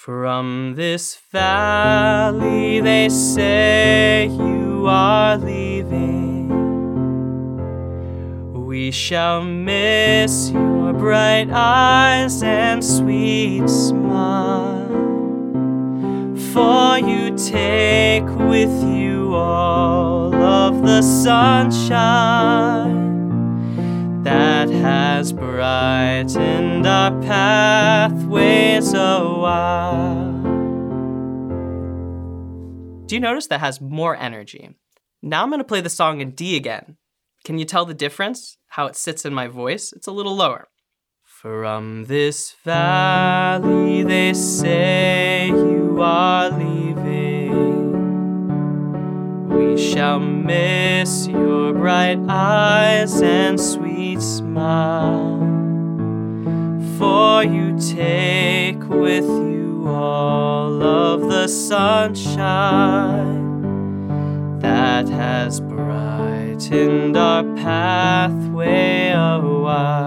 From this valley they say you are leaving. We shall miss your bright eyes and sweet smile, for you take with you all of the sunshine that has brightened our pathways a while. Do you notice that has more energy? Now I'm going to play the song in D again. Can you tell the difference? How it sits in my voice? It's a little lower. From this valley they say you are leaving. We shall miss your bright eyes and sweet smile, for you take with you all of the sunshine that has brightened our pathway a while.